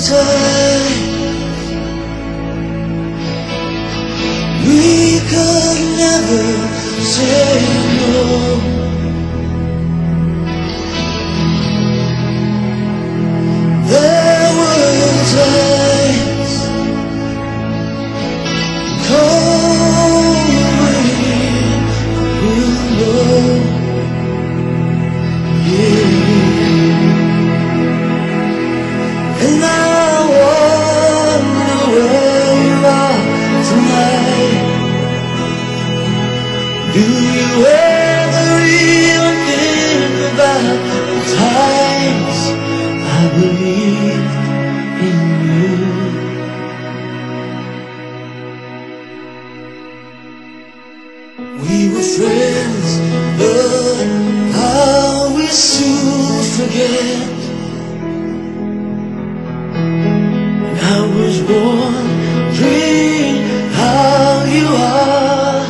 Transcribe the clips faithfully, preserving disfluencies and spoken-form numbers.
time we could never say no. There were times cold wind will blow, yeah. And I wonder where you are tonight. Do you ever even think about the times I believed in you? We were friends, but how we soon forget. And I was wondering how you are,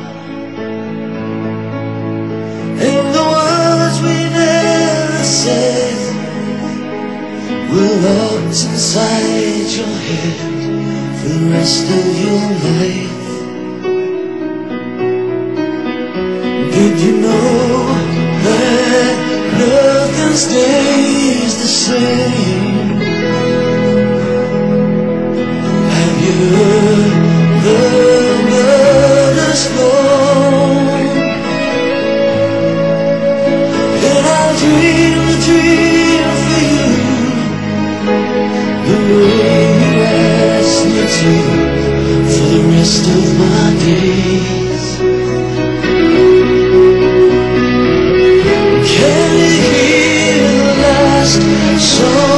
and the words we never said were locked inside your head for the rest of your life. Did you know that nothing stays the same? Have you heard the birds flow? And I'll dream a dream for you, the way you asked me to, for the rest of my days. Can you hear the last song?